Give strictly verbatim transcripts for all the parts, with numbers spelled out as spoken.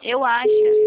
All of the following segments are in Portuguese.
Eu acho.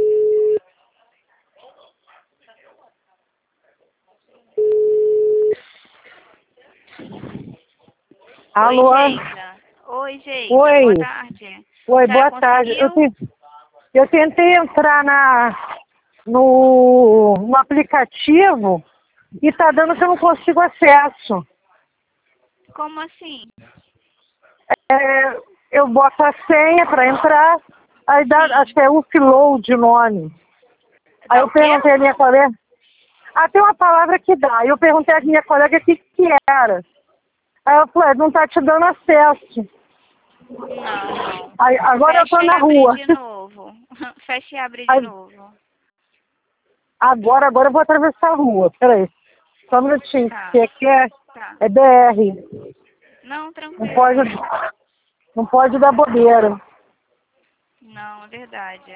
Alô? Oi, Geisa. Oi, Geisa. Oi. Boa tarde. Oi, Já boa tarde. Eu, conseguiu? te- eu tentei entrar na, no, no aplicativo e tá dando que eu não consigo acesso. Como assim? É, eu boto a senha para entrar, aí dá, Sim. acho que é upload o nome. Aí Dá eu o quê? perguntei à minha colega, ah, tem uma palavra que dá. Aí eu perguntei à minha colega o que, que era. Aí eu falei, não tá te dando acesso. Não, não. Aí, agora eu tô Fecha e na abre rua. de novo. Fecha e abre de Aí, novo. agora, agora eu vou atravessar a rua. Peraí. Só um minutinho. Tá. Que aqui é, Tá. é B R. Não, Não pode, tranquilo. não pode dar bobeira. Não, é verdade.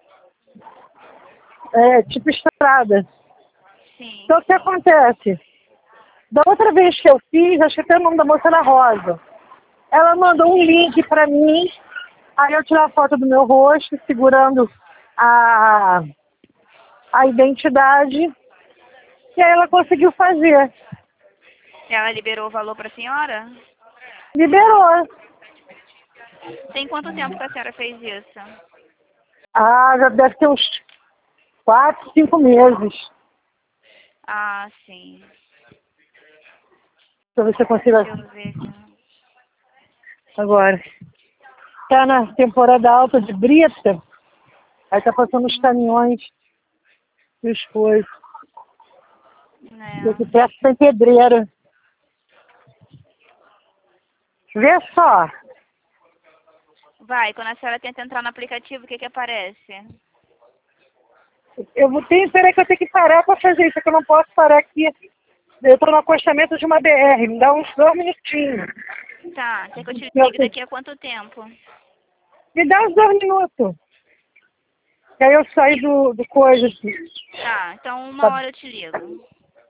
É tipo estrada. Sim, Então o que sim. acontece? Da outra vez que eu fiz, acho que até o nome da moça era Rosa. Ela mandou um link pra mim. Aí eu tirei a foto do meu rosto, segurando a, a identidade. E aí ela conseguiu fazer. Ela liberou o valor para a senhora? Liberou. Tem quanto tempo que a senhora fez isso? Ah, já deve ter uns quatro, cinco meses. Ah, sim. Deixa eu ver se eu consigo Deixa eu ver. agora. Tá na temporada alta de brita. Aí tá passando os caminhões e os coisas. Aqui É. perto tem pedreira. Vê só. Vai, quando a senhora tenta entrar no aplicativo, o que que aparece? Eu vou ter, peraí que eu tenho que parar pra fazer isso, que eu não posso parar aqui. Eu tô no acostamento de uma B R, me dá uns dois minutinhos. Tá, quer que eu te Eu ligue tenho- daqui a quanto tempo? Me dá uns dois minutos. Que aí eu saio do, do coisa. Assim. Tá, então uma Tá, hora eu te ligo.